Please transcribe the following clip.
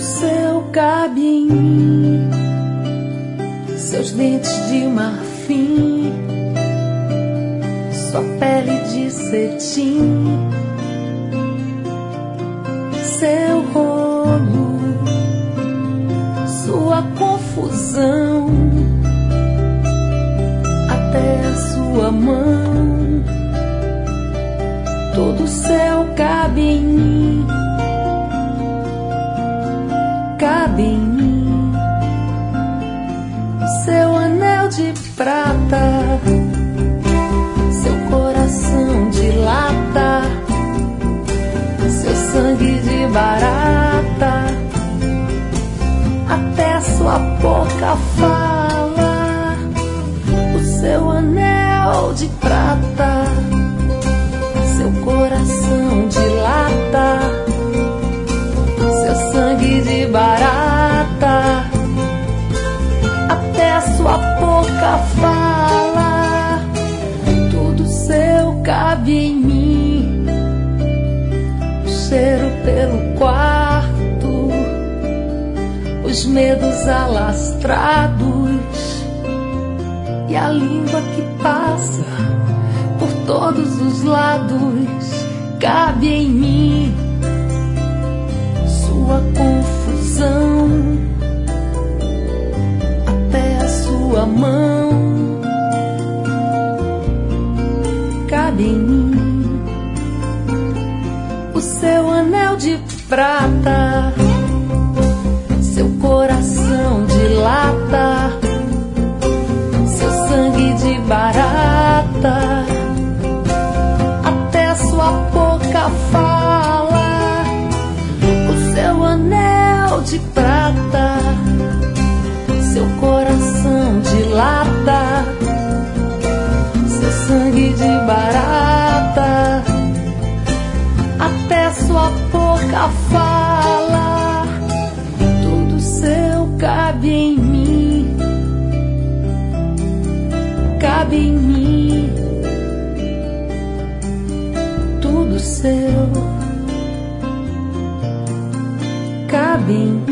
seu cabe em mim, seus dentes de marfim, sua pele de cetim, seu rolo, sua confusão, até a sua mão, todo seu cabe em mim, cabe em mim, seu anel de prata, seu coração de lata, seu sangue de barata, até sua boca fala, o seu anel de prata, seu coração de lata, seu sangue de barata, até sua boca fala, tudo seu cabe em mim, cheiro pelo quarto, os medos alastrados e a língua que passa por todos os lados, cabe em mim, sua confusão, até a sua mão, cabe em mim, o seu anel de prata, seu coração de lata, seu sangue de barata, até sua boca fala, o seu anel de prata, seu coração de lata, seu sangue de barata, até sua boca fala, tudo seu cabe em mim, cabe em mim, tudo seu cabe em mim.